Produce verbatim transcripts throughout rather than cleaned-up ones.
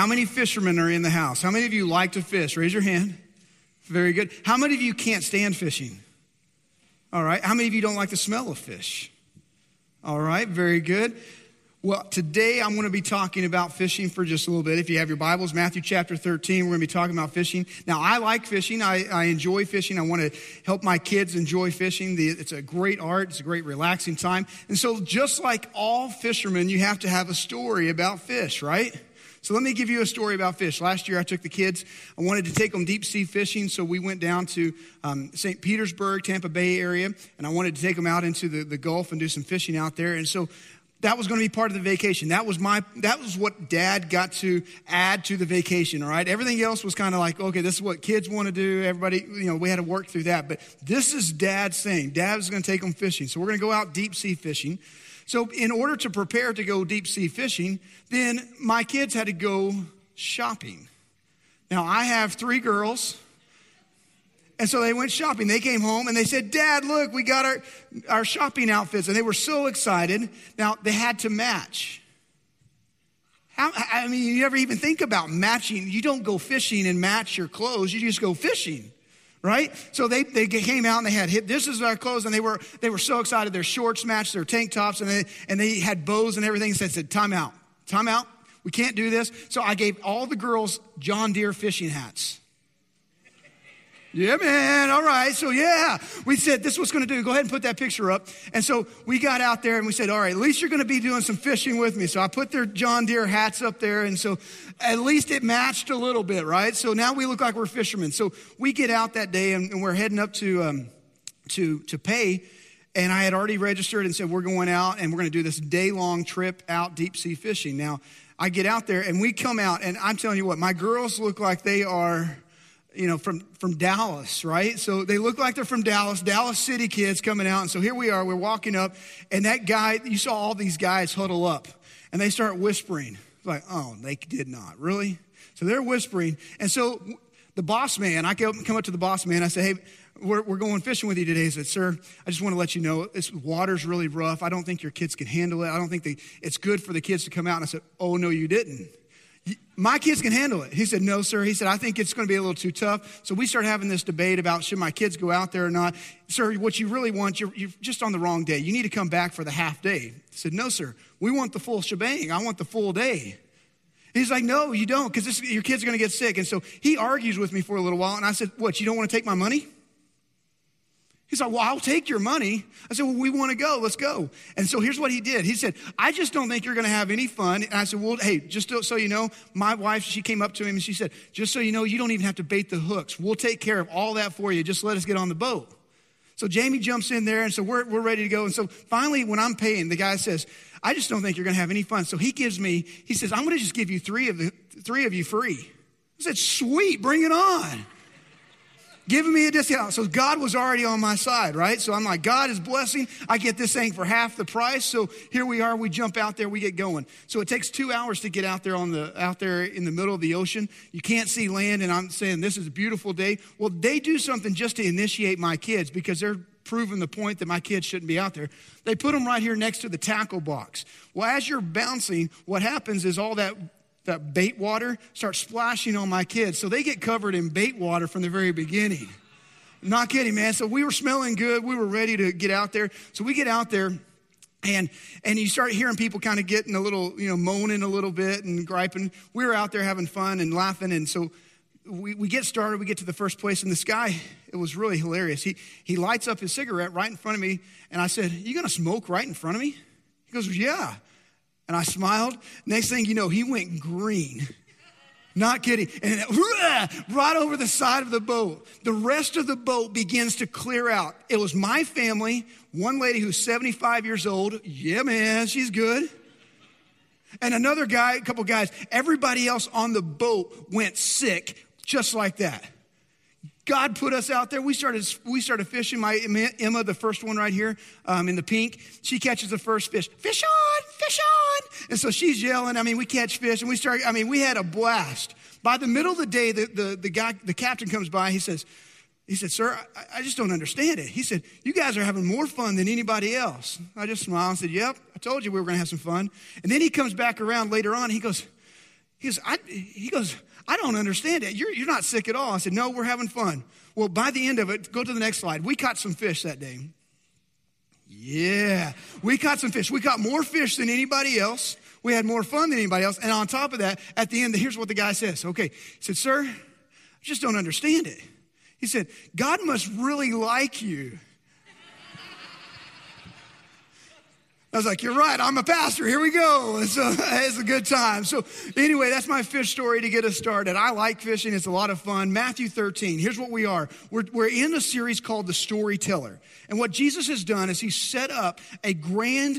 how many fishermen are in the house? How many of you like to fish? Raise your hand. Very good. How many of you can't stand fishing? All right. How many of you don't like the smell of fish? All right. Very good. Well, today I'm going to be talking about fishing for just a little bit. If you have your Bibles, Matthew chapter thirteen, we're going to be talking about fishing. Now, I like fishing. I, I enjoy fishing. I want to help my kids enjoy fishing. The, it's a great art. It's a great relaxing time. And so just like all fishermen, you have to have a story about fish, right? So let me give you a story about fish. Last year I took the kids. I wanted to take them deep sea fishing, so we went down to um, Saint Petersburg, Tampa Bay area, and I wanted to take them out into the, the Gulf and do some fishing out there. And so that was going to be part of the vacation. That was my. That was what Dad got to add to the vacation, all right? Everything else was kind of like, okay, this is what kids want to do. Everybody, you know, we had to work through that. But this is Dad's thing. Dad was going to take them fishing. So we're going to go out deep sea fishing. So in order to prepare to go deep sea fishing, then my kids had to go shopping. Now, I have three girls. And so they went shopping. They came home and they said, Dad, look, we got our, our shopping outfits. And they were so excited. Now, they had to match. How, I mean, you never even think about matching. You don't go fishing and match your clothes. You just go fishing, right? So they, they came out and they had, hit, this is our clothes. And they were they were so excited. Their shorts matched their tank tops. And they, and they had bows and everything. So I said, time out, time out. We can't do this. So I gave all the girls John Deere fishing hats. Yeah, man. All right. So, yeah, we said this is what's going to do. Go ahead and put that picture up. And so we got out there and we said, all right, at least you're going to be doing some fishing with me. So I put their John Deere hats up there. And so at least it matched a little bit, right? So now we look like we're fishermen. So we get out that day and, and we're heading up to, um, to, to pay. And I had already registered and said, we're going out and we're going to do this day-long trip out deep sea fishing. Now, I get out there and we come out and I'm telling you what, my girls look like they are, you know, from, from Dallas, right? So they look like they're from Dallas, Dallas City kids coming out. And so here we are, we're walking up, and that guy, you saw all these guys huddle up, and they start whispering. It's like, oh, they did not, really? So they're whispering. And so the boss man, I come up to the boss man, I say, hey, we're, we're going fishing with you today. He said, sir, I just want to let you know, this water's really rough. I don't think your kids can handle it. I don't think they, it's good for the kids to come out. And I said, oh, no, you didn't. My kids can handle it. He said, no, sir. He said, I think it's going to be a little too tough. So we started having this debate about should my kids go out there or not. Sir, what you really want, you're, you're just on the wrong day. You need to come back for the half day. He said, no, sir. We want the full shebang. I want the full day. He's like, no, you don't, because your kids are going to get sick. And so he argues with me for a little while. And I said, what, you don't want to take my money? He's like, well, I'll take your money. I said, well, we want to go. Let's go. And so here's what he did. He said, I just don't think you're going to have any fun. And I said, well, hey, just so you know, my wife, she came up to him and she said, just so you know, you don't even have to bait the hooks. We'll take care of all that for you. Just let us get on the boat. So Jamie jumps in there, and so we're, we're ready to go. And so finally, when I'm paying, the guy says, I just don't think you're going to have any fun. So he gives me, he says, I'm going to just give you three of the three of you free. I said, sweet, bring it on. Giving me a discount. So God was already on my side, right? So I'm like, God is blessing. I get this thing for half the price. So here we are. We jump out there. We get going. So it takes two hours to get out there on the out there in the middle of the ocean. You can't see land. And I'm saying this is a beautiful day. Well, they do something just to initiate my kids because they're proving the point that my kids shouldn't be out there. They put them right here next to the tackle box. Well, as you're bouncing, what happens is all that that bait water starts splashing on my kids. So they get covered in bait water from the very beginning. Not kidding, man. So we were smelling good. We were ready to get out there. So we get out there and and you start hearing people kind of getting a little, you know, moaning a little bit and griping. We were out there having fun and laughing. And so we, we get started. We get to the first place. And this guy, it was really hilarious. He, he lights up his cigarette right in front of me. And I said, you going to smoke right in front of me? He goes, yeah. And I smiled. Next thing you know, he went green. Not kidding. And right over the side of the boat. The rest of the boat begins to clear out. It was my family, one lady who's seventy-five years old. Yeah, man, she's good. And another guy, a couple guys. Everybody else on the boat went sick just like that. God put us out there. We started we started fishing. My Emma, the first one right here um, in the pink, she catches the first fish. Fish on, fish on. And so she's yelling. I mean, we catch fish. And we start, I mean, we had a blast. By the middle of the day, the, the, the guy, the captain comes by. He says, he said, sir, I, I just don't understand it. He said, you guys are having more fun than anybody else. I just smiled and said, yep, I told you we were going to have some fun. And then he comes back around later on. He goes, He goes, I, he goes, I don't understand it. You're, you're not sick at all. I said, no, we're having fun. Well, by the end of it, go to the next slide. We caught some fish that day. Yeah, we caught some fish. We caught more fish than anybody else. We had more fun than anybody else. And on top of that, at the end, here's what the guy says. Okay, he said, sir, I just don't understand it. He said, God must really like you. I was like, you're right, I'm a pastor, here we go. And so it's a good time. So anyway, that's my fish story to get us started. I like fishing, it's a lot of fun. Matthew thirteen, here's what we are. We're, we're in a series called The Storyteller. And what Jesus has done is he's set up a grand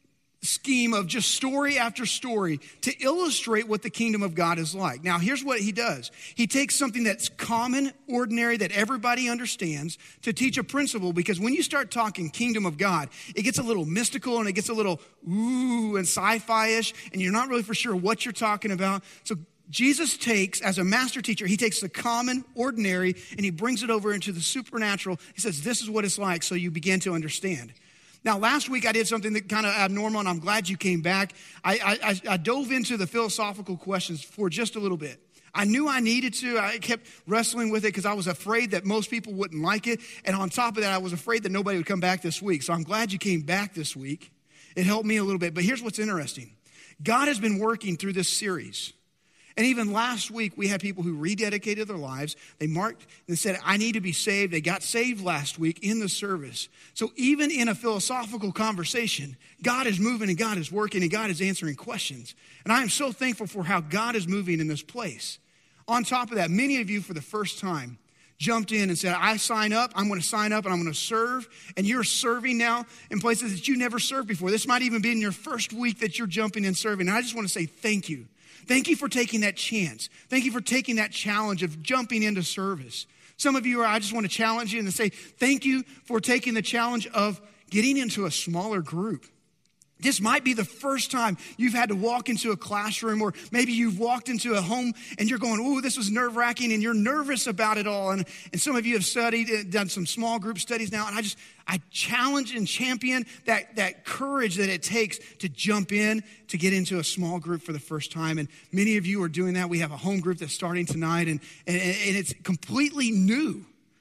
scheme of just story after story to illustrate what the kingdom of God is like. Now, here's what he does. He takes something that's common, ordinary, that everybody understands to teach a principle, because when you start talking kingdom of God, it gets a little mystical and it gets a little ooh and sci-fi-ish, and you're not really for sure what you're talking about. So Jesus takes, as a master teacher, he takes the common, ordinary, and he brings it over into the supernatural. He says, this is what it's like, so you begin to understand. Now, last week I did something that kind of abnormal, and I'm glad you came back. I, I, I dove into the philosophical questions for just a little bit. I knew I needed to. I kept wrestling with it because I was afraid that most people wouldn't like it. And on top of that, I was afraid that nobody would come back this week. So I'm glad you came back this week. It helped me a little bit. But here's what's interesting. God has been working through this series. And even last week, we had people who rededicated their lives. They marked and said, I need to be saved. They got saved last week in the service. So even in a philosophical conversation, God is moving and God is working and God is answering questions. And I am so thankful for how God is moving in this place. On top of that, many of you for the first time jumped in and said, I sign up, I'm going to sign up and I'm going to serve. And you're serving now in places that you never served before. This might even be in your first week that you're jumping in serving. And I just want to say thank you. Thank you for taking that chance. Thank you for taking that challenge of jumping into service. Some of you are, I just want to challenge you and to say, thank you for taking the challenge of getting into a smaller group. This might be the first time you've had to walk into a classroom, or maybe you've walked into a home and you're going, ooh, this was nerve-wracking, and you're nervous about it all. And, and some of you have studied, done some small group studies now, and I just, I challenge and champion that, that courage that it takes to jump in, to get into a small group for the first time. And many of you are doing that. We have a home group that's starting tonight, and, and, and it's completely new.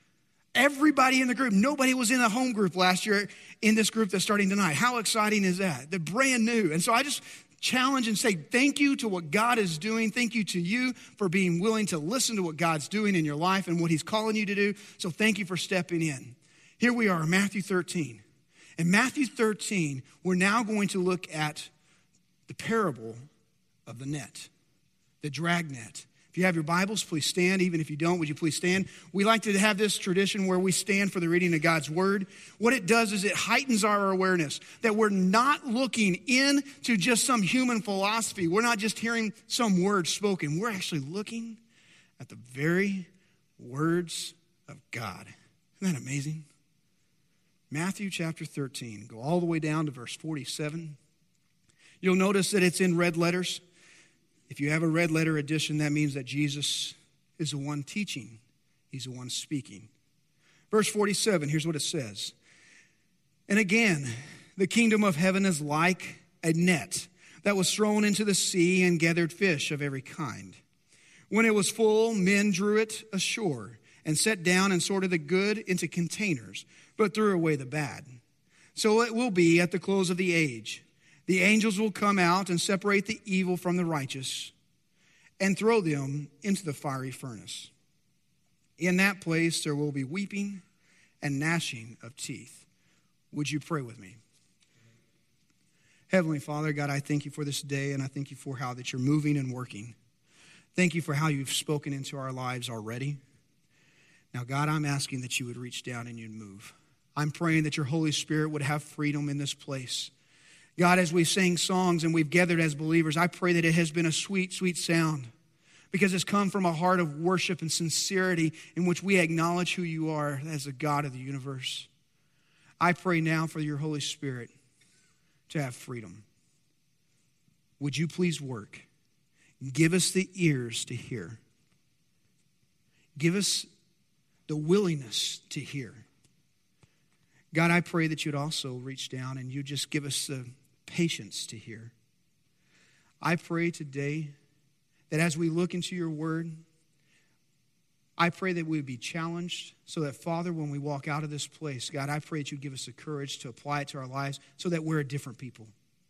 Everybody in the group, nobody was in a home group last year in this group that's starting tonight. How exciting is that? They're brand new. And so I just challenge and say thank you to what God is doing. Thank you to you for being willing to listen to what God's doing in your life and what he's calling you to do. So thank you for stepping in. Here we are, Matthew thirteen. In Matthew thirteen, we're now going to look at the parable of the net, the drag net. If you have your Bibles, please stand. Even if you don't, would you please stand? We like to have this tradition where we stand for the reading of God's word. What it does is it heightens our awareness that we're not looking into just some human philosophy. We're not just hearing some words spoken. We're actually looking at the very words of God. Isn't that amazing? Matthew chapter thirteen. Go all the way down to verse forty-seven. You'll notice that it's in red letters. If you have a red letter edition, that means that Jesus is the one teaching. He's the one speaking. Verse forty-seven, here's what it says. And again, the kingdom of heaven is like a net that was thrown into the sea and gathered fish of every kind. When it was full, men drew it ashore and set down and sorted the good into containers, but threw away the bad. So it will be at the close of the age. The angels will come out and separate the evil from the righteous and throw them into the fiery furnace. In that place there will be weeping and gnashing of teeth. Would you pray with me? Heavenly Father, God, I thank you for this day, and I thank you for how that you're moving and working. Thank you for how you've spoken into our lives already. Now, God, I'm asking that you would reach down and you'd move. I'm praying that your Holy Spirit would have freedom in this place. God, as we sing songs and we've gathered as believers, I pray that it has been a sweet, sweet sound because it's come from a heart of worship and sincerity in which we acknowledge who you are as the God of the universe. I pray now for your Holy Spirit to have freedom. Would you please work? Give us the ears to hear. Give us the willingness to hear. God, I pray that you'd also reach down and you'd just give us the patience to hear. I pray today that as we look into your word, I pray that we would be challenged so that, Father, when we walk out of this place, God, I pray that you give us the courage to apply it to our lives so that we're a different people.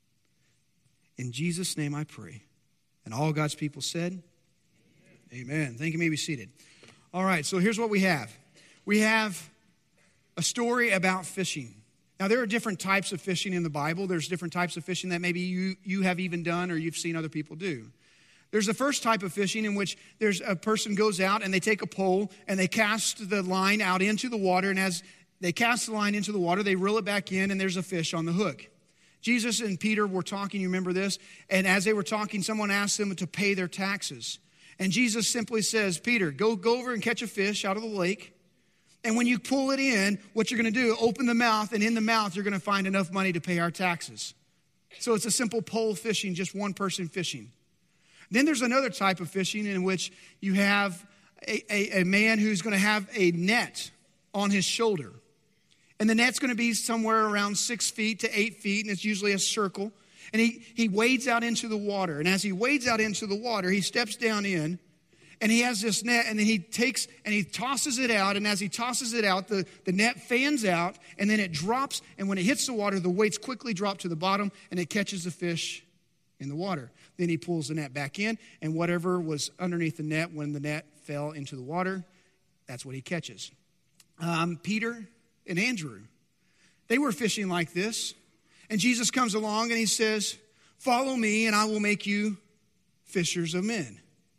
In Jesus' name I pray. And all God's people said, amen. Amen. Thank you. You may be seated. All right, so here's what we have. We have a story about fishing. Now, there are different types of fishing in the Bible. There's different types of fishing that maybe you, you have even done or you've seen other people do. There's the first type of fishing in which there's a person goes out and they take a pole and they cast the line out into the water. And as they cast the line into the water, they reel it back in and there's a fish on the hook. Jesus and Peter were talking, you remember this? And as they were talking, someone asked them to pay their taxes. And Jesus simply says, Peter, go, go over and catch a fish out of the lake. And when you pull it in, what you're going to do, open the mouth, and in the mouth, you're going to find enough money to pay our taxes. So it's a simple pole fishing, just one person fishing. Then there's another type of fishing in which you have a, a, a man who's going to have a net on his shoulder. And the net's going to be somewhere around six feet to eight feet, and it's usually a circle. And he, he wades out into the water. And as he wades out into the water, he steps down in, and he has this net, and then he takes and he tosses it out. And as he tosses it out, the, the net fans out, and then it drops. And when it hits the water, the weights quickly drop to the bottom, and it catches the fish in the water. Then he pulls the net back in, and whatever was underneath the net when the net fell into the water, that's what he catches. Um, Peter and Andrew, they were fishing like this. And Jesus comes along and he says, follow me and I will make you fishers of men.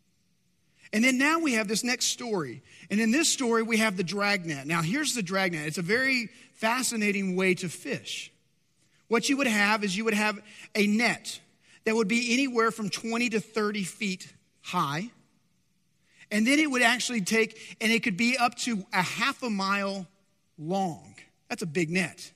And then now we have this next story. And in this story, we have the dragnet. Now here's the dragnet. It's a very fascinating way to fish. What you would have is you would have a net that would be anywhere from twenty to thirty feet high. And then it would actually take, and it could be up to a half a mile long. That's a big net.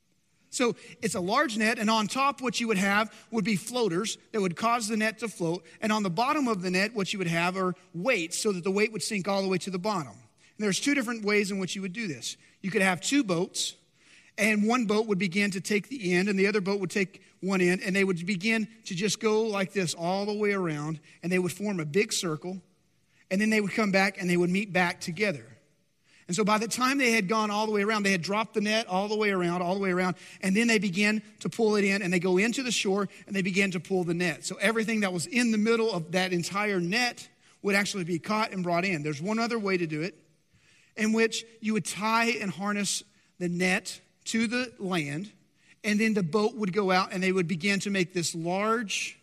So it's a large net, and on top what you would have would be floaters that would cause the net to float. And on the bottom of the net, what you would have are weights so that the weight would sink all the way to the bottom. And there's two different ways in which you would do this. You could have two boats, and one boat would begin to take the end, and the other boat would take one end, and they would begin to just go like this all the way around, and they would form a big circle, and then they would come back, and they would meet back together. And so by the time they had gone all the way around, they had dropped the net all the way around, all the way around, and then they began to pull it in, and they go into the shore, and they began to pull the net. So everything that was in the middle of that entire net would actually be caught and brought in. There's one other way to do it, in which you would tie and harness the net to the land, and then the boat would go out, and they would begin to make this large,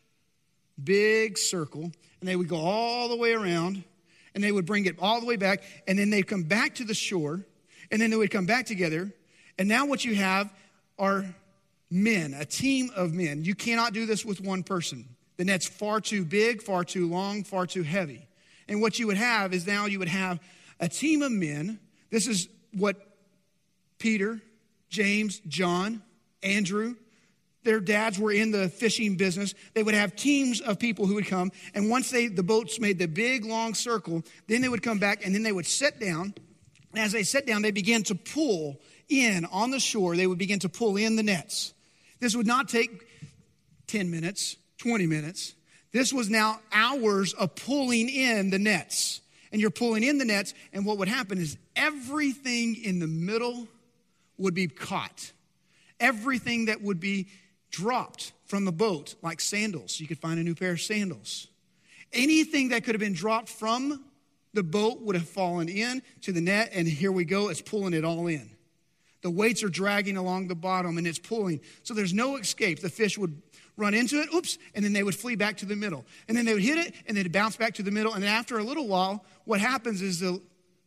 big circle, and they would go all the way around, and they would bring it all the way back, and then they'd come back to the shore, and then they would come back together. And now what you have are men, a team of men. You cannot do this with one person. The net's far too big, far too long, far too heavy. And what you would have is now you would have a team of men. This is what Peter, James, John, Andrew, their dads were in the fishing business. They would have teams of people who would come. And once they the boats made the big, long circle, then they would come back and then they would sit down. And as they sat down, they began to pull in on the shore. They would begin to pull in the nets. This would not take ten minutes, twenty minutes. This was now hours of pulling in the nets. And you're pulling in the nets. And what would happen is everything in the middle would be caught. Everything that would be dropped from the boat, like sandals. You could find a new pair of sandals. Anything that could have been dropped from the boat would have fallen in to the net, and here we go, it's pulling it all in. The weights are dragging along the bottom, and it's pulling. So there's no escape. The fish would run into it, oops, and then they would flee back to the middle. And then they would hit it, and they'd bounce back to the middle. And then after a little while, what happens is the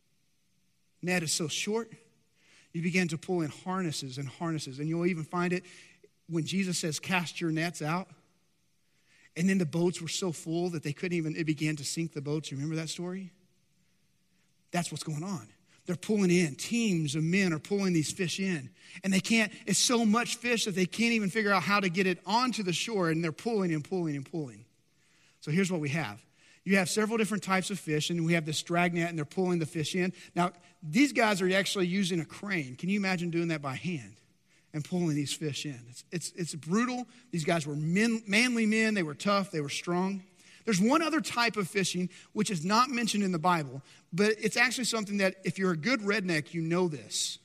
net is so short, you begin to pull in harnesses and harnesses. And you'll even find it when Jesus says, cast your nets out. And then the boats were so full that they couldn't even, it began to sink the boats. You remember that story? That's what's going on. They're pulling in. Teams of men are pulling these fish in. And they can't, it's so much fish that they can't even figure out how to get it onto the shore. And they're pulling and pulling and pulling. So here's what we have. You have several different types of fish, and we have this dragnet, and they're pulling the fish in. Now, these guys are actually using a crane. Can you imagine doing that by hand and pulling these fish in? It's, it's, it's brutal. These guys were men, manly men. They were tough. They were strong. There's one other type of fishing which is not mentioned in the Bible, but it's actually something that if you're a good redneck, you know this.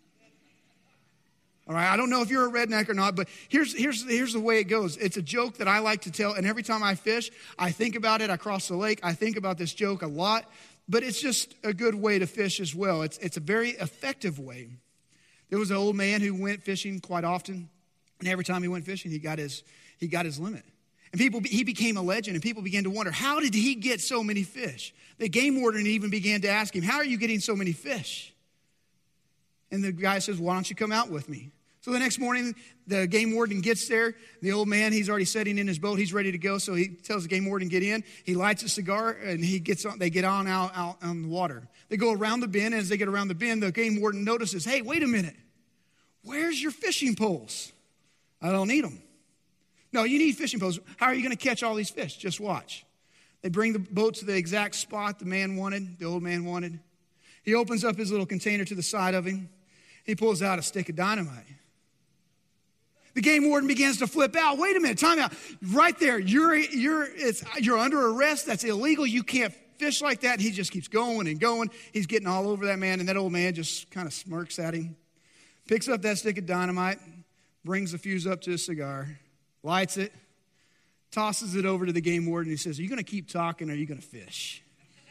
All right, I don't know if you're a redneck or not, but here's, here's, here's the way it goes. It's a joke that I like to tell, and every time I fish, I think about it. I cross the lake, I think about this joke a lot, but it's just a good way to fish as well. It's, it's a very effective way. There was an old man who went fishing quite often, and every time he went fishing, he got his, he got his limit. And people, he became a legend, and people began to wonder, how did he get so many fish? The game warden even began to ask him, how are you getting so many fish? And the guy says, why don't you come out with me? So the next morning, the game warden gets there. The old man, he's already sitting in his boat. He's ready to go. So he tells the game warden, get in. He lights a cigar, and he gets on. They get on out, out on the water. They go around the bend. And as they get around the bend, the game warden notices, hey, wait a minute. Where's your fishing poles? I don't need them. No, you need fishing poles. How are you going to catch all these fish? Just watch. They bring the boat to the exact spot the man wanted, the old man wanted. He opens up his little container to the side of him. He pulls out a stick of dynamite. The game warden begins to flip out. Wait a minute, time out. Right there, you're, you're, it's, you're under arrest. That's illegal. You can't fish like that. And he just keeps going and going. He's getting all over that man, and that old man just kind of smirks at him, picks up that stick of dynamite, brings the fuse up to his cigar, lights it, tosses it over to the game warden. He says, are you going to keep talking or are you going to fish?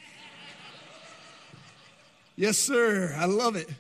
Yes, sir. I love it.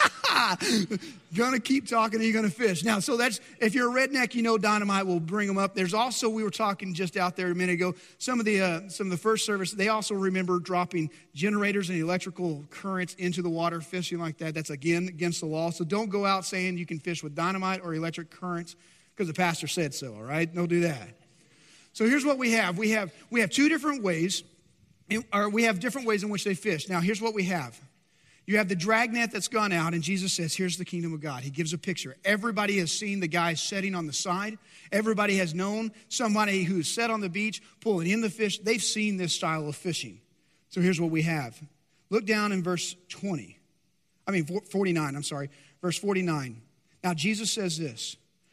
Gonna keep talking, are you gonna fish? Now, so that's, if you're a redneck, you know dynamite will bring them up. There's also, we were talking just out there a minute ago, some of the uh, some of the first service, they also remember dropping generators and electrical currents into the water, fishing like that. That's again against the law. So don't go out saying you can fish with dynamite or electric currents because the pastor said so, all right? Don't do that. So here's what we have. We have we have two different ways, or we have different ways in which they fish. Now, here's what we have. You have the dragnet that's gone out, and Jesus says, here's the kingdom of God. He gives a picture. Everybody has seen the guy setting on the side. Everybody has known somebody who's set on the beach, pulling in the fish. They've seen this style of fishing. So here's what we have. Look down in verse twenty. I mean, forty-nine, I'm sorry. Verse forty-nine. Now, Jesus says this,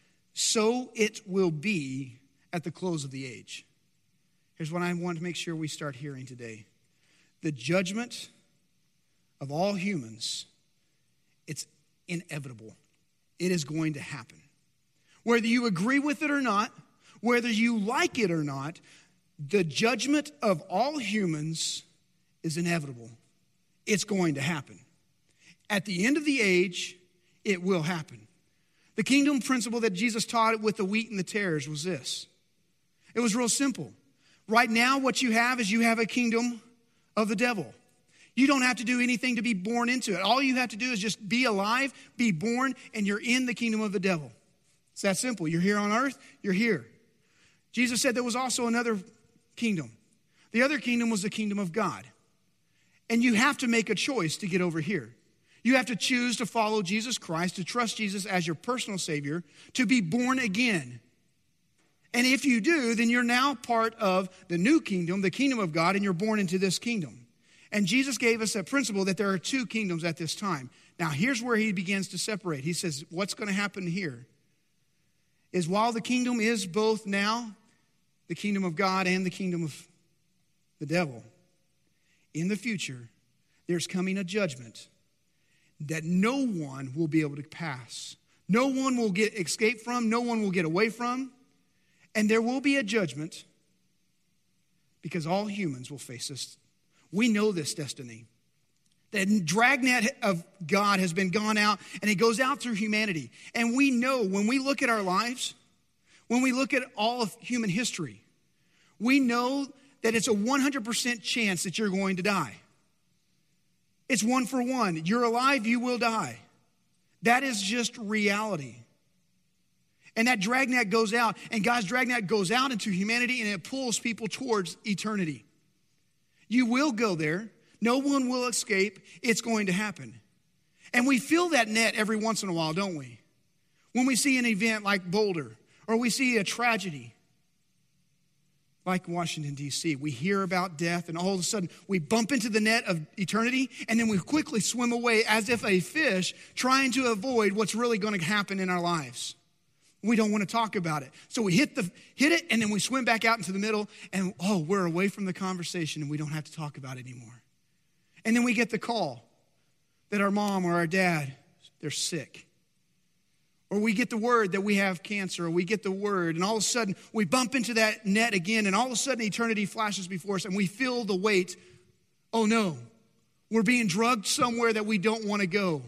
so it will be at the close of the age. Here's what I want to make sure we start hearing today. The judgment of all humans, it's inevitable. It is going to happen. Whether you agree with it or not, whether you like it or not, the judgment of all humans is inevitable. It's going to happen. At the end of the age, it will happen. The kingdom principle that Jesus taught with the wheat and the tares was this. It was real simple. Right now, what you have is you have a kingdom of the devil. You don't have to do anything to be born into it. All you have to do is just be alive, be born, and you're in the kingdom of the devil. It's that simple. You're here on earth, you're here. Jesus said there was also another kingdom. The other kingdom was the kingdom of God. And you have to make a choice to get over here. You have to choose to follow Jesus Christ, to trust Jesus as your personal Savior, to be born again. And if you do, then you're now part of the new kingdom, the kingdom of God, and you're born into this kingdom. And Jesus gave us a principle that there are two kingdoms at this time. Now, here's where he begins to separate. He says, what's going to happen here is while the kingdom is both now the kingdom of God and the kingdom of the devil, in the future, there's coming a judgment that no one will be able to pass. No one will get escape from. No one will get away from. And there will be a judgment because all humans will face this. We know this destiny. The dragnet of God has been gone out, and it goes out through humanity. And we know when we look at our lives, when we look at all of human history, we know that it's a one hundred percent chance that you're going to die. It's one for one. You're alive, you will die. That is just reality. And that dragnet goes out, and God's dragnet goes out into humanity, and it pulls people towards eternity. You will go there. No one will escape. It's going to happen. And we feel that net every once in a while, don't we? When we see an event like Boulder, or we see a tragedy like Washington, D C, we hear about death, and all of a sudden we bump into the net of eternity, and then we quickly swim away as if a fish trying to avoid what's really going to happen in our lives. We don't want to talk about it. So we hit the hit it, and then we swim back out into the middle, and oh, we're away from the conversation, and we don't have to talk about it anymore. And then we get the call that our mom or our dad, they're sick. Or we get the word that we have cancer, or we get the word, and all of a sudden we bump into that net again, and all of a sudden eternity flashes before us, and we feel the weight. Oh no, we're being drugged somewhere that we don't want to go.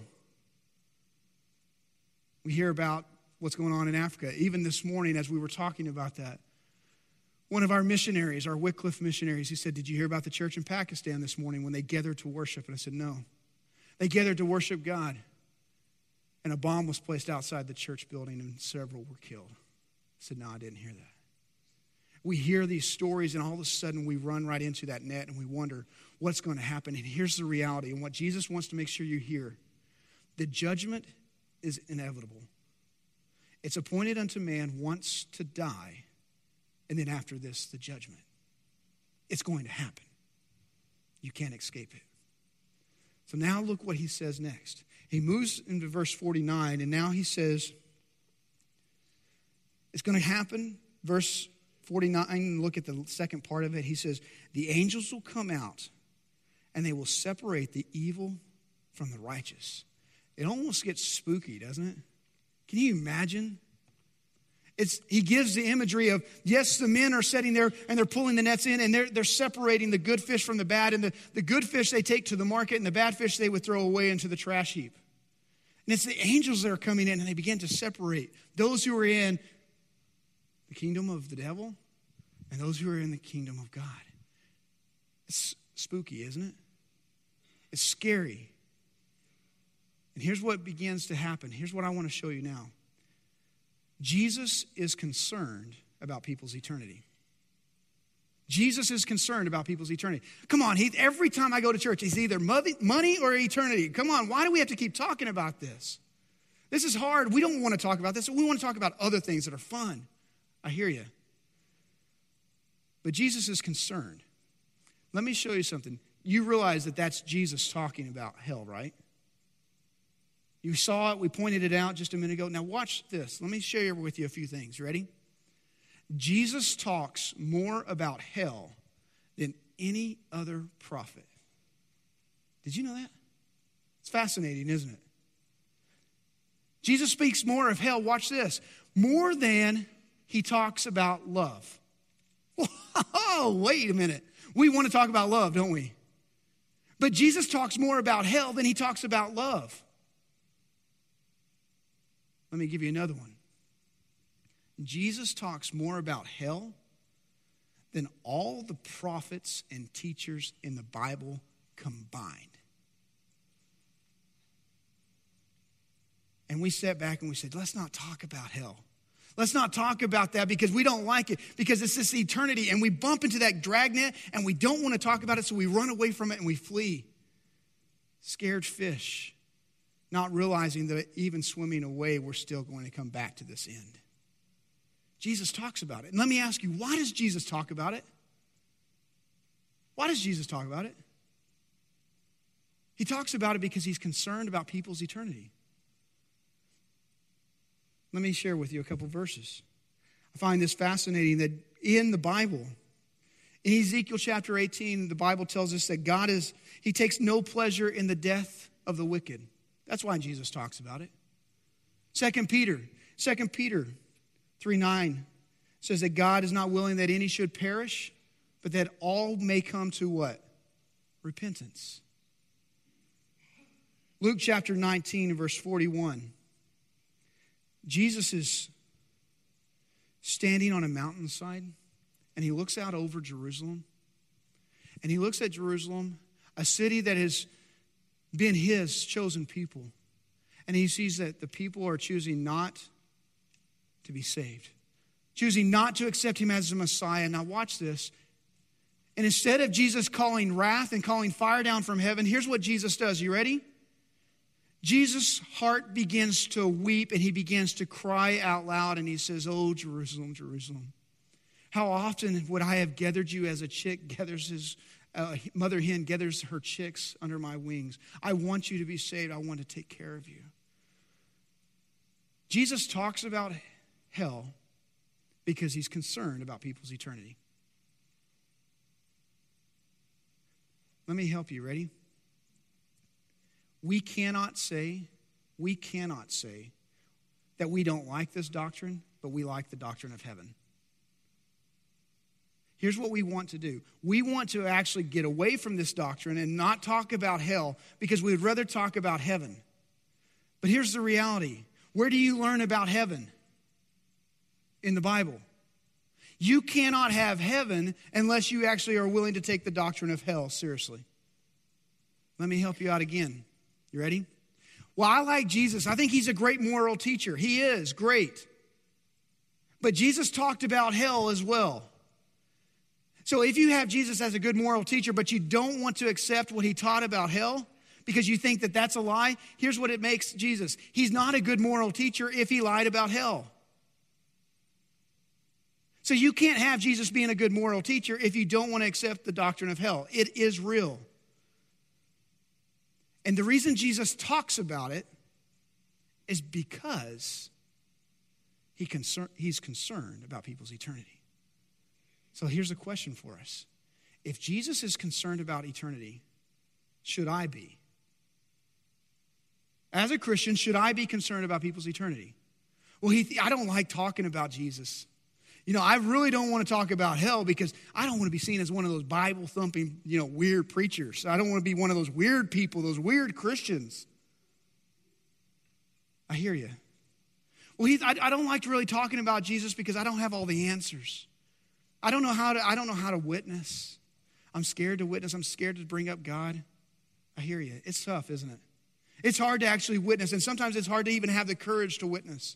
We hear about what's going on in Africa. Even this morning as we were talking about that, one of our missionaries, our Wycliffe missionaries, he said, did you hear about the church in Pakistan this morning when they gathered to worship? And I said, no. They gathered to worship God. And a bomb was placed outside the church building and several were killed. I said, no, I didn't hear that. We hear these stories and all of a sudden we run right into that net and we wonder what's going to happen. And here's the reality and what Jesus wants to make sure you hear. The judgment is inevitable. It's appointed unto man once to die, and then after this, the judgment. It's going to happen. You can't escape it. So now look what he says next. He moves into verse forty-nine, and now he says, it's going to happen. Verse forty-nine, look at the second part of it. He says, the angels will come out, and they will separate the evil from the righteous. It almost gets spooky, doesn't it? Can you imagine? It's, he gives the imagery of, yes, the men are sitting there and they're pulling the nets in and they're, they're separating the good fish from the bad. And the, the good fish they take to the market and the bad fish they would throw away into the trash heap. And it's the angels that are coming in and they begin to separate those who are in the kingdom of the devil and those who are in the kingdom of God. It's spooky, isn't it? It's scary. And here's what begins to happen. Here's what I want to show you now. Jesus is concerned about people's eternity. Jesus is concerned about people's eternity. Come on, he, every time I go to church, it's either money or eternity. Come on, why do we have to keep talking about this? This is hard. We don't want to talk about this. We want to talk about other things that are fun. I hear you. But Jesus is concerned. Let me show you something. You realize that that's Jesus talking about hell, right? You saw it. We pointed it out just a minute ago. Now watch this. Let me share with you a few things. Ready? Jesus talks more about hell than any other prophet. Did you know that? It's fascinating, isn't it? Jesus speaks more of hell, watch this, more than he talks about love. Oh, wait a minute. We want to talk about love, don't we? But Jesus talks more about hell than he talks about love. Let me give you another one. Jesus talks more about hell than all the prophets and teachers in the Bible combined. And we sat back and we said, let's not talk about hell. Let's not talk about that because we don't like it, because it's this eternity. And we bump into that dragnet and we don't want to talk about it, so we run away from it and we flee. Scared fish, not realizing that even swimming away, we're still going to come back to this end. Jesus talks about it. And let me ask you, why does Jesus talk about it? Why does Jesus talk about it? He talks about it because he's concerned about people's eternity. Let me share with you a couple verses. I find this fascinating that in the Bible, in Ezekiel chapter eighteen, the Bible tells us that God is, he takes no pleasure in the death of the wicked. That's why Jesus talks about it. Second Peter, Second Peter three nine says that God is not willing that any should perish, but that all may come to what? Repentance. Luke chapter nineteen, verse forty-one. Jesus is standing on a mountainside, and he looks out over Jerusalem. And he looks at Jerusalem, a city that has been his chosen people. And he sees that the people are choosing not to be saved, choosing not to accept him as the Messiah. Now watch this. And instead of Jesus calling wrath and calling fire down from heaven, here's what Jesus does. You ready? Jesus' heart begins to weep and he begins to cry out loud and he says, "Oh, Jerusalem, Jerusalem, how often would I have gathered you as a chick gathers his uh, mother hen gathers her chicks under my wings. I want you to be saved. I want to take care of you." Jesus talks about hell because he's concerned about people's eternity. Let me help you. Ready? We cannot say, we cannot say that we don't like this doctrine, but we like the doctrine of heaven. Here's what we want to do. We want to actually get away from this doctrine and not talk about hell because we would rather talk about heaven. But here's the reality. Where do you learn about heaven? In the Bible. You cannot have heaven unless you actually are willing to take the doctrine of hell seriously. Let me help you out again. You ready? Well, I like Jesus. I think he's a great moral teacher. He is great. But Jesus talked about hell as well. So if you have Jesus as a good moral teacher, but you don't want to accept what he taught about hell because you think that that's a lie, here's what it makes Jesus. He's not a good moral teacher if he lied about hell. So you can't have Jesus being a good moral teacher if you don't want to accept the doctrine of hell. It is real. And the reason Jesus talks about it is because he concern, he's concerned about people's eternity. So here's a question for us. If Jesus is concerned about eternity, should I be? As a Christian, should I be concerned about people's eternity? Well, he, I don't like talking about Jesus. You know, I really don't want to talk about hell because I don't want to be seen as one of those Bible-thumping, you know, weird preachers. I don't want to be one of those weird people, those weird Christians. I hear you. Well, Heath, I, I don't like really talking about Jesus because I don't have all the answers. I don't know how to, I don't know how to witness. I'm scared to witness. I'm scared to bring up God. I hear you. It's tough, isn't it? It's hard to actually witness, and sometimes it's hard to even have the courage to witness.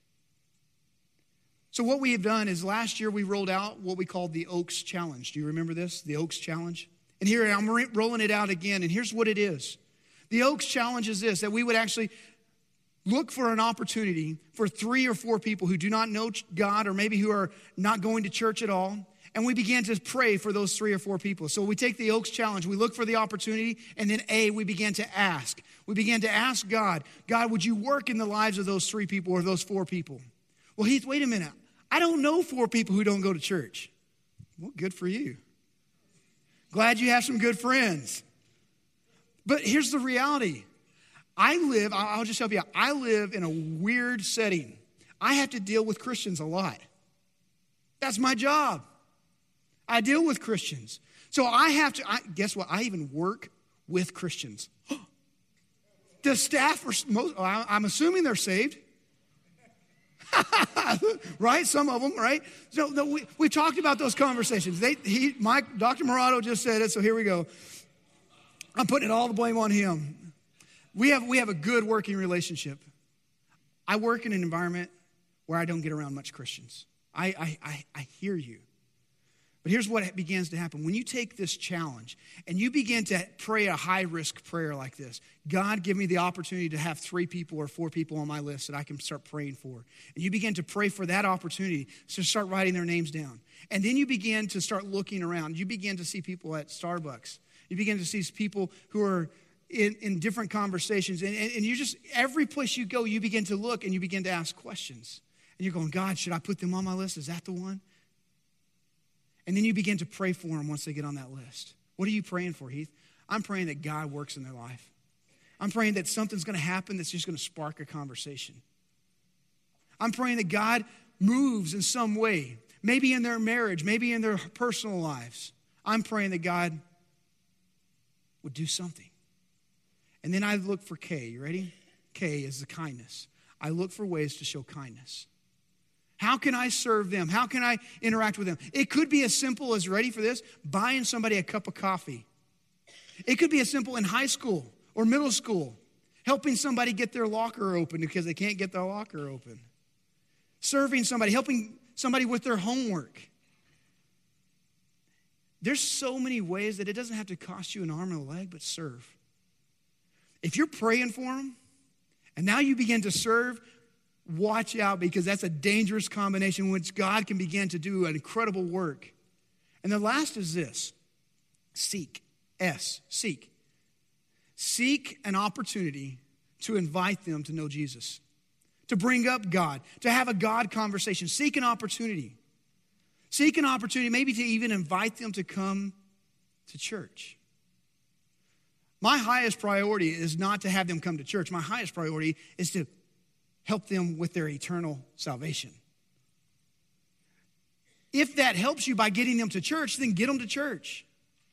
So what we have done is last year we rolled out what we called the Oaks Challenge. Do you remember this? The Oaks Challenge? And here I'm rolling it out again, and here's what it is. The Oaks Challenge is this, that we would actually look for an opportunity for three or four people who do not know God or maybe who are not going to church at all, and we began to pray for those three or four people. So we take the Oaks Challenge, we look for the opportunity, and then A, we began to ask. We began to ask God, God, would you work in the lives of those three people or those four people? Well, Heath, wait a minute. I don't know four people who don't go to church. Well, good for you. Glad you have some good friends. But here's the reality. I live, I'll just help you out. I live in a weird setting. I have to deal with Christians a lot. That's my job. I deal with Christians. So I have to, I, guess what? I even work with Christians. The staff are, most, I'm assuming they're saved. Right? Some of them, right? So the, we, we talked about those conversations. They, he, Mike, Doctor Morado just said it, so here we go. I'm putting all the blame on him. We have, we have a good working relationship. I work in an environment where I don't get around much Christians. I, I, I, I hear you. But here's what begins to happen. When you take this challenge and you begin to pray a high-risk prayer like this, God, give me the opportunity to have three people or four people on my list that I can start praying for. And you begin to pray for that opportunity, so start writing their names down. And then you begin to start looking around. You begin to see people at Starbucks. You begin to see people who are in, in different conversations. And, and, and you just, every place you go, you begin to look and you begin to ask questions. And you're going, God, should I put them on my list? Is that the one? And then you begin to pray for them once they get on that list. What are you praying for, Heath? I'm praying that God works in their life. I'm praying that something's going to happen that's just going to spark a conversation. I'm praying that God moves in some way, maybe in their marriage, maybe in their personal lives. I'm praying that God would do something. And then I look for K. You ready? K is the kindness. I look for ways to show kindness. How can I serve them? How can I interact with them? It could be as simple as, ready for this, buying somebody a cup of coffee. It could be as simple in high school or middle school, helping somebody get their locker open because they can't get their locker open. Serving somebody, helping somebody with their homework. There's so many ways that it doesn't have to cost you an arm and a leg, but serve. If you're praying for them, and now you begin to serve, watch out, because that's a dangerous combination in which God can begin to do an incredible work. And the last is this. Seek. S. Seek. Seek an opportunity to invite them to know Jesus. to bring up God, to have a God conversation. Seek an opportunity. Seek an opportunity maybe to even invite them to come to church. My highest priority is not to have them come to church. My highest priority is to help them with their eternal salvation. If that helps you by getting them to church, then get them to church.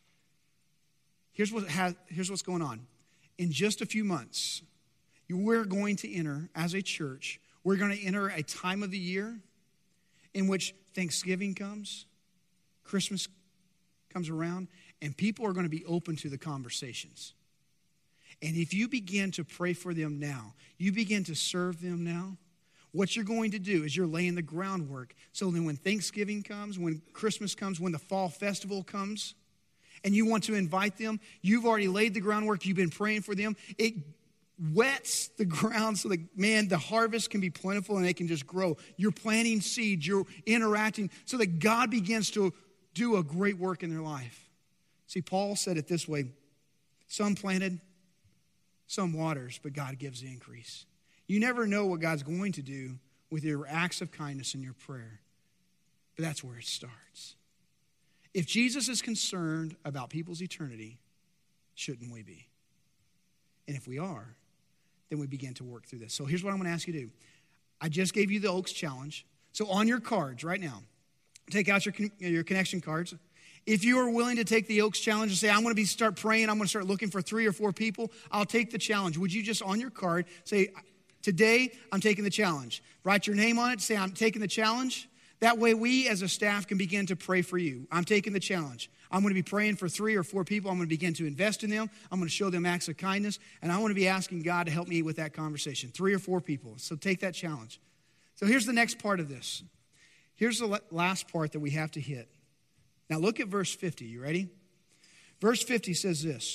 Here's what has, here's what's going on. In just a few months, we're going to enter, as a church, we're going to enter a time of the year in which Thanksgiving comes, Christmas comes around, and people are going to be open to the conversations. And if you begin to pray for them now, you begin to serve them now, what you're going to do is you're laying the groundwork. So then when Thanksgiving comes, when Christmas comes, when the fall festival comes, and you want to invite them, you've already laid the groundwork, you've been praying for them. It wets the ground so that, man, the harvest can be plentiful and they can just grow. You're planting seeds, you're interacting so that God begins to do a great work in their life. See, Paul said it this way, some planted, some waters, but God gives the increase. You never know what God's going to do with your acts of kindness and your prayer, but that's where it starts. If Jesus is concerned about people's eternity, shouldn't we be? And if we are, then we begin to work through this. So here's what I'm going to ask you to do. I just gave you the Oaks Challenge. So on your cards right now, take out your, your connection cards. If you are willing to take the Oaks Challenge and say, I'm going to be start praying, I'm going to start looking for three or four people, I'll take the challenge. Would you just on your card say, today I'm taking the challenge. Write your name on it, say I'm taking the challenge. That way we as a staff can begin to pray for you. I'm taking the challenge. I'm going to be praying for three or four people. I'm going to begin to invest in them. I'm going to show them acts of kindness. And I want to be asking God to help me with that conversation. Three or four people. So take that challenge. So here's the next part of this. Here's the last part that we have to hit. Now look at verse fifty. You ready? Verse fifty says this.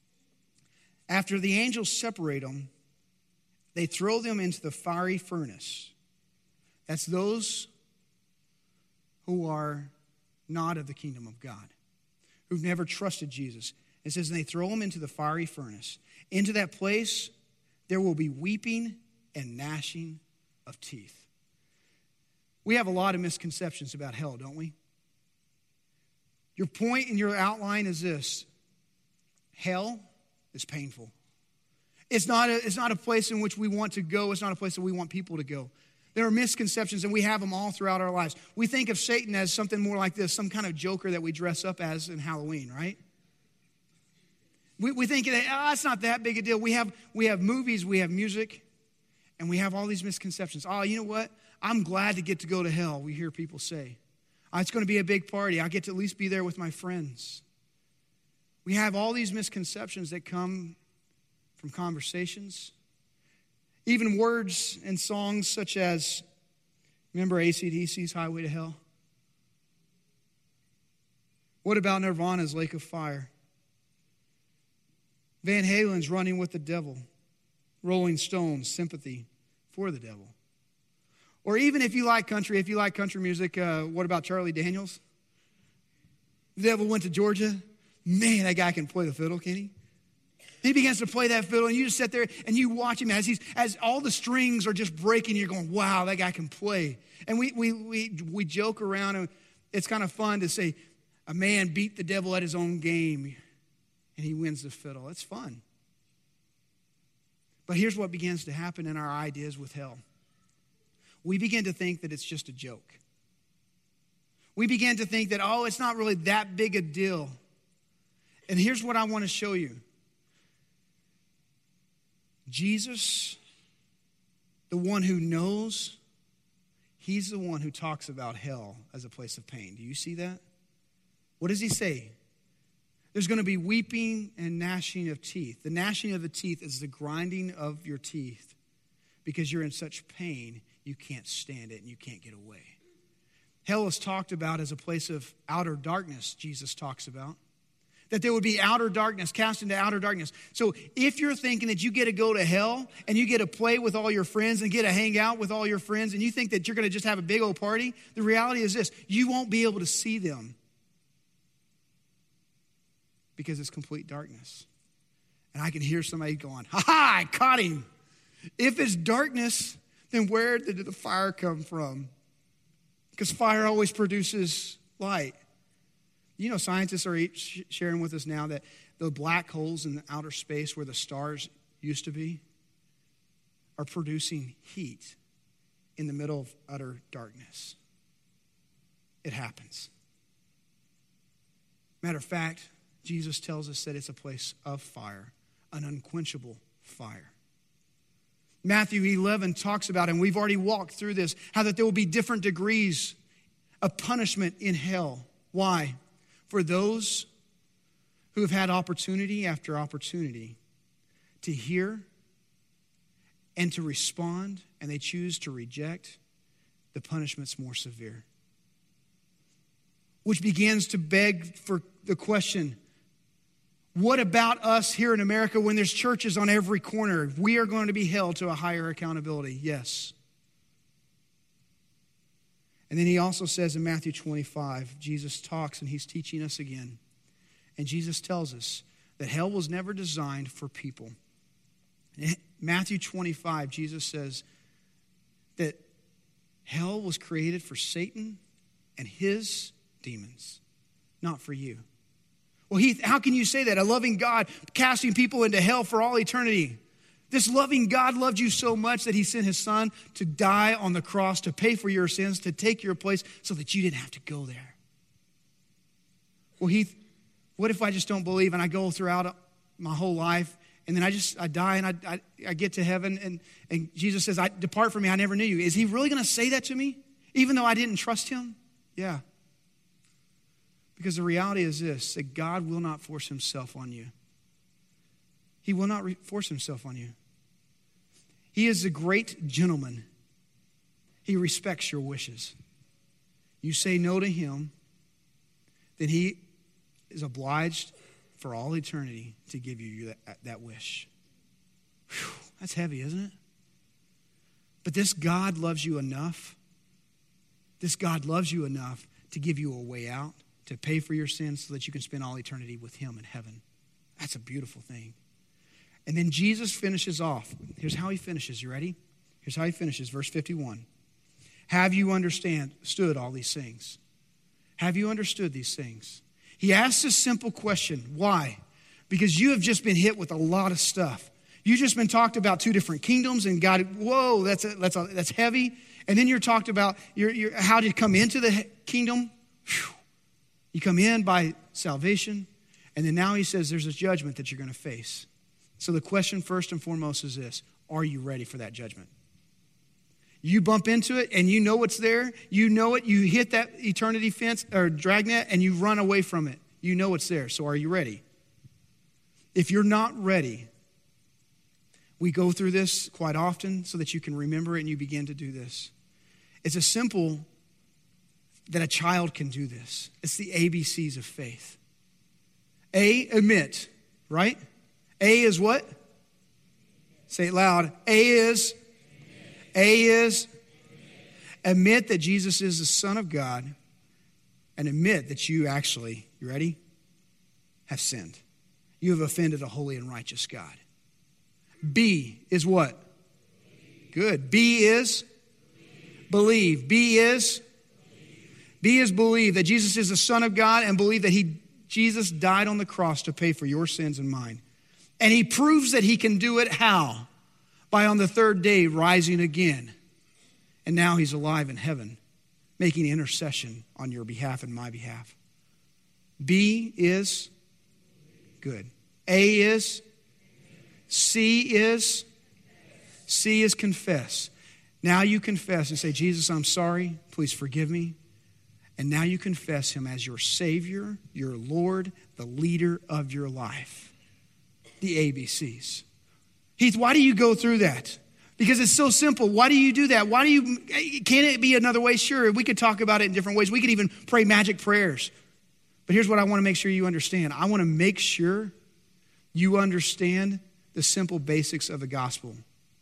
After the angels separate them, they throw them into the fiery furnace. That's those who are not of the kingdom of God, who've never trusted Jesus. It says, and they throw them into the fiery furnace. Into that place, there will be weeping and gnashing of teeth. We have a lot of misconceptions about hell, don't we? Your point in your outline is this. Hell is painful. It's not a, it's not a place in which we want to go. It's not a place that we want people to go. There are misconceptions, and we have them all throughout our lives. We think of Satan as something more like this, some kind of joker that we dress up as in Halloween, right? We, we think, that, oh, it's not that big a deal. We have, we have movies, we have music, and we have all these misconceptions. Oh, you know what? I'm glad to get to go to hell, we hear people say. Oh, it's going to be a big party. I get to at least be there with my friends. We have all these misconceptions that come from conversations. Even words and songs such as, remember A C D C's Highway to Hell? What about Nirvana's Lake of Fire? Van Halen's Running with the Devil. Rolling Stones' Sympathy for the Devil. Or even if you like country, if you like country music, uh, what about Charlie Daniels? The Devil Went to Georgia. Man, that guy can play the fiddle, can he? He begins to play that fiddle, and you just sit there and you watch him as he's as all the strings are just breaking. You're going, "Wow, that guy can play." And we we we we joke around, and it's kind of fun to say, "A man beat the devil at his own game, and he wins the fiddle." It's fun. But here's what begins to happen in our ideas with hell. We begin to think that it's just a joke. We begin to think that, oh, it's not really that big a deal. And here's what I want to show you. Jesus, the one who knows, he's the one who talks about hell as a place of pain. Do you see that? What does he say? There's going to be weeping and gnashing of teeth. The gnashing of the teeth is the grinding of your teeth because you're in such pain you can't stand it and you can't get away. Hell is talked about as a place of outer darkness, Jesus talks about. That there would be outer darkness, cast into outer darkness. So if you're thinking that you get to go to hell and you get to play with all your friends and get to hang out with all your friends and you think that you're going to just have a big old party, the reality is this. You won't be able to see them because it's complete darkness. And I can hear somebody going, ha ha, I caught him. If it's darkness, then where did the fire come from? Because fire always produces light. You know, scientists are sharing with us now that the black holes in the outer space where the stars used to be are producing heat in the middle of utter darkness. It happens. Matter of fact, Jesus tells us that it's a place of fire, an unquenchable fire. Matthew eleven talks about, and we've already walked through this, how that there will be different degrees of punishment in hell. Why? For those who have had opportunity after opportunity to hear and to respond, and they choose to reject, the punishment's more severe. Which begins to beg for the question, what about us here in America when there's churches on every corner? We are going to be held to a higher accountability. Yes. And then he also says in Matthew twenty-five, Jesus talks and he's teaching us again. And Jesus tells us that hell was never designed for people. In Matthew twenty-five, Jesus says that hell was created for Satan and his demons, not for you. Well, Heath, how can you say that? A loving God casting people into hell for all eternity. This loving God loved you so much that he sent his son to die on the cross, to pay for your sins, to take your place so that you didn't have to go there. Well, Heath, what if I just don't believe and I go throughout my whole life and then I just, I die and I, I, I get to heaven and, and Jesus says, I depart from me, I never knew you. Is he really going to say that to me? Even though I didn't trust him? Yeah. Because the reality is this, that God will not force himself on you. He will not re- force himself on you. He is a great gentleman. He respects your wishes. You say no to him, then he is obliged for all eternity to give you that, that wish. Whew, that's heavy, isn't it? But this God loves you enough. This God loves you enough to give you a way out, to pay for your sins so that you can spend all eternity with him in heaven. That's a beautiful thing. And then Jesus finishes off. Here's how he finishes. You ready? Here's how he finishes. Verse fifty-one. Have you understood all these things? Have you understood these things? He asks a simple question. Why? Because you have just been hit with a lot of stuff. You've just been talked about two different kingdoms and God, whoa, that's a, that's a, that's heavy. And then you're talked about your, your, how to come into the kingdom. Whew. You come in by salvation, and then now he says there's a judgment that you're going to face. So the question first and foremost is this: are you ready for that judgment? You bump into it, and you know it's there. You know it. You hit that eternity fence or dragnet, and you run away from it. You know it's there. So are you ready? If you're not ready, we go through this quite often so that you can remember it and you begin to do this. It's a simple that a child can do this. It's the A B Cs of faith. A, admit, right? A is what? Say it loud. A is? A is? Admit that Jesus is the Son of God and admit that you actually, you ready? Have sinned. You have offended a holy and righteous God. B is what? Good. B is? Believe. B is? B is believe that Jesus is the Son of God and believe that he, Jesus died on the cross to pay for your sins and mine. And he proves that he can do it how? By on the third day rising again. And now he's alive in heaven, making intercession on your behalf and my behalf. B is good. A is? C is? C is confess. Now you confess and say, Jesus, I'm sorry. Please forgive me. And now you confess him as your Savior, your Lord, the leader of your life. The A B Cs. Heath, why do you go through that? Because it's so simple. Why do you do that? Why do you, can it be another way? Sure, we could talk about it in different ways. We could even pray magic prayers. But here's what I want to make sure you understand. I want to make sure you understand the simple basics of the gospel.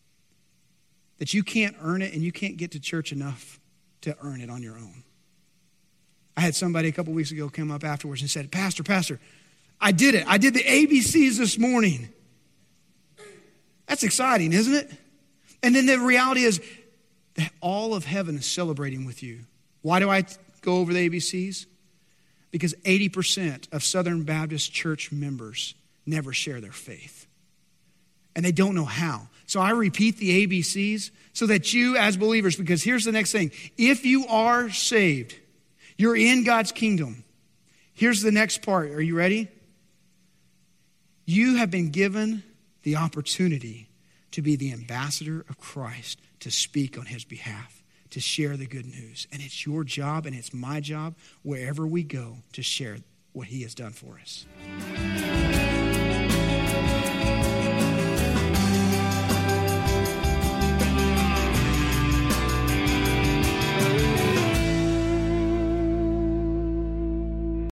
That you can't earn it and you can't get to church enough to earn it on your own. I had somebody a couple weeks ago come up afterwards and said, Pastor, Pastor, I did it. I did the A B Cs this morning. That's exciting, isn't it? And then the reality is, that all of heaven is celebrating with you. Why do I go over the A B Cs? Because eighty percent of Southern Baptist Church members never share their faith. And they don't know how. So I repeat the A B Cs so that you as believers, because here's the next thing. If you are saved, you're in God's kingdom. Here's the next part. Are you ready? You have been given the opportunity to be the ambassador of Christ, to speak on his behalf, to share the good news. And it's your job and it's my job wherever we go to share what he has done for us.